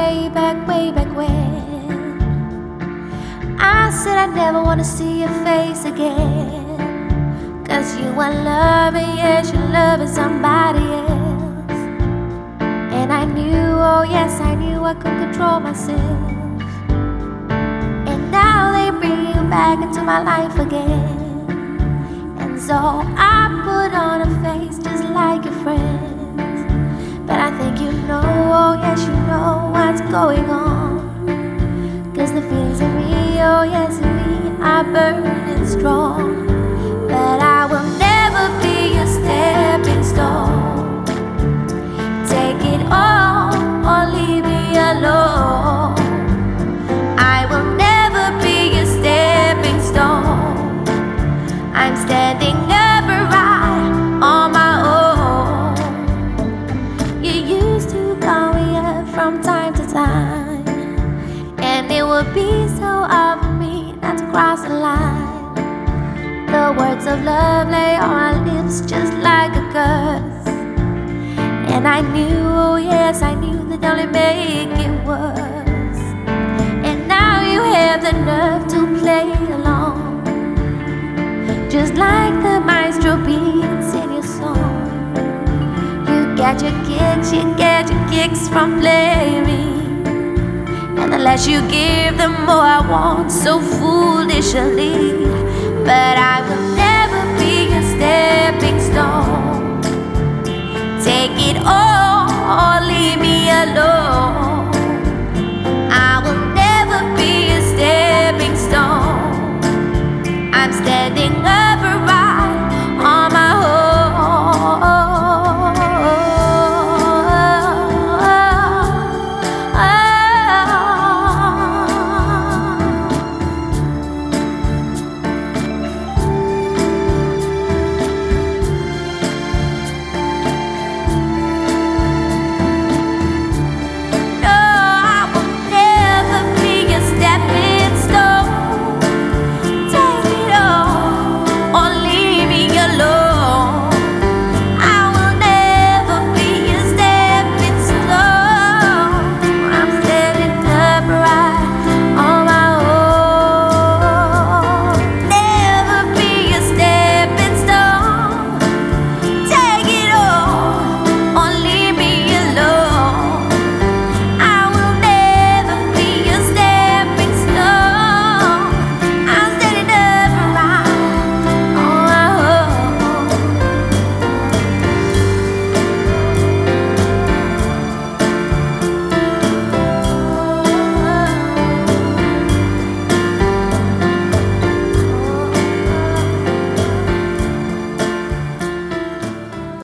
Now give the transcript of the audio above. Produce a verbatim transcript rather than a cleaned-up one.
way back, way back when. I said I never wanna see your face again, 'cause you are loving, yes, you're loving somebody else. And I knew, oh yes, I knew I could control myself. And now they bring you back into my life again. And so I put on a face just like your friends. But I think you know, oh yes, you know what's going on. 'Cause the feelings in me, oh yes, in me are burning strong. But I will never be a stepping stone. Take it all or leave me alone. I will never be a stepping stone. I'm standing upright on my own. You used to call me up from time to time, and it would be so hard for me not to cross the line. The words of love lay on my lips just like a curse. And I knew, oh yes, I knew that only make it worse. And now you have the nerve to play along, just like the maestro beats in your song. You get your kicks, you get your kicks from playing me. And the less you give, the more I want so foolishly. But I will never be a stepping stone. Take it all or leave me alone.